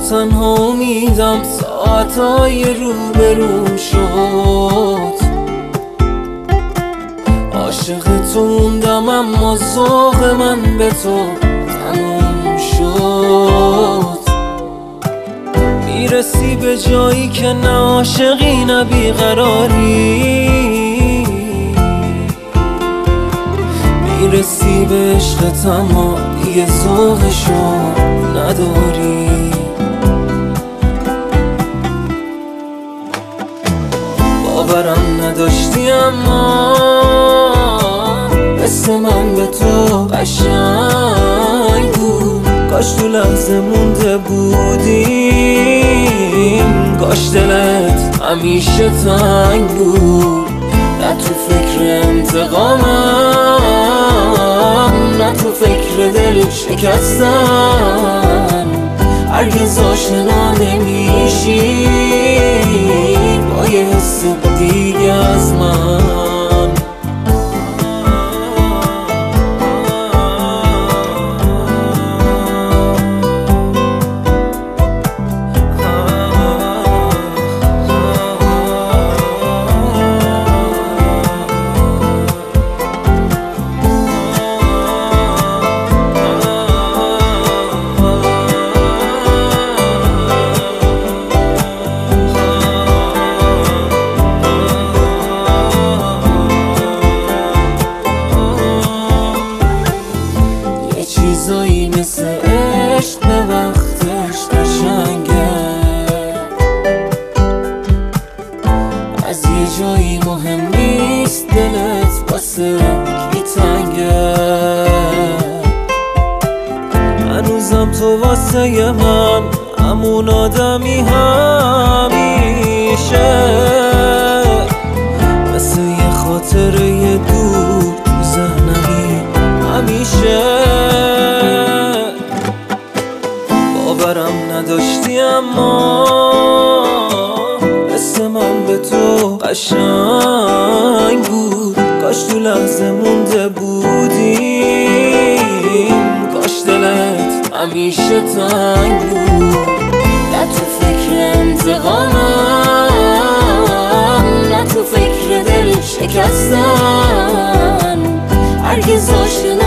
تنها امیدم ساعتهای روبروم شد. عاشق تو موندم اما ذوق من به تو تموم شد. میرسی به جایی که نه عاشقی نه بیقراری، میرسی به عشقت اما دیگه ذوقشو نداری. باورم نداشتی اما حس من به تو قشنگ بود. کاش تو لحظه مونده بودیم، کاش دلت همیشه تنگ بود. نه تو فکر انتقامم، نه تو فکر دل شکستن. هرگز آشنا نمیشی با یه حس دیگه از من. چیزایی مثل عشق به وقتش قشنگه، از یه جایی مهم نیست دلت واسه کی تنگه. هنوزم تو واسه من همون آدمی همیشه، مثل یه خاطره دور تو ذهنمی همیشه. باورم نداشتی اما حس من به تو قشنگ بود. کاش تو لحظه مونده بودیم، کاش دلت همیشه تنگ بود. نه تو فکر انتقامم، نه تو فکر دل شکستن. هرگز آشنا